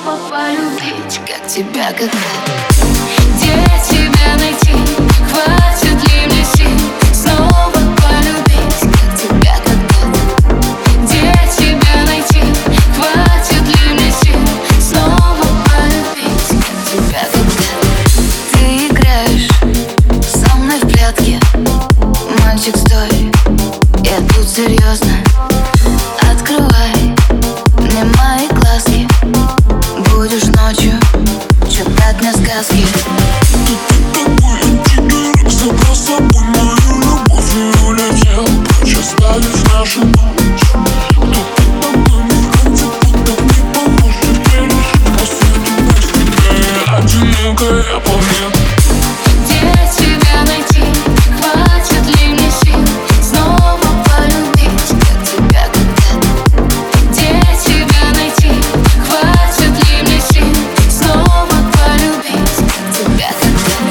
снова полюбить, как тебя когда-то. Где тебя найти? Хватит ли мне сил снова полюбить, как тебя когда-то? Где тебя найти? Хватит ли мне сил снова полюбить, как тебя когда-то? Ты играешь со мной в прятки, мальчик, стой, я тут серьезно. Открывай мне мои глазки, будешь ночью читать мне сказки. Ты такой антидурок, забрал с собой мою любовь и улетел прочь, оставив нашу ночь. Кто-то такой мой антипод, не поможет, я решил по свету быть тебе. Одинокая планета. Где тебя найти? Хватит ли мне сил снова полюбить, как тебя когда-то? Где тебя найти? Хватит ли мне сил снова полюбить, как тебя когда-то?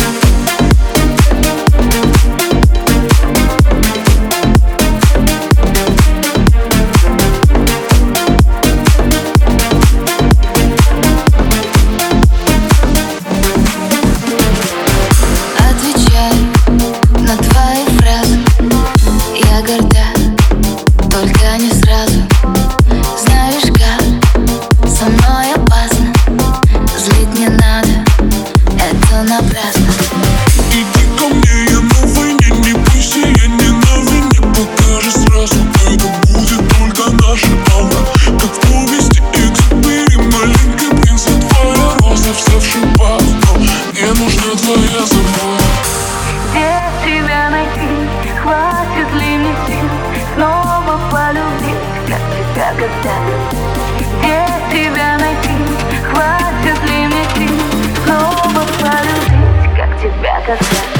Отвечаю на твои фразы, я горда, только не сразу. Знаешь как, со мной опасно, злить не надо, это напрасно. Иди ко мне, я на войне, не бойся, я не на войне. Покажи сразу, это будет только наша аура. Как в повести Экзюпери, маленький принц, а твоя роза вся в шипах, но мне нужна твоя забота. Где тебя найти? Хватит ли мне сил снова полюбить, как тебя когда-то? Где тебя найти? Хватит ли мне сил снова полюбить, как тебя когда-то?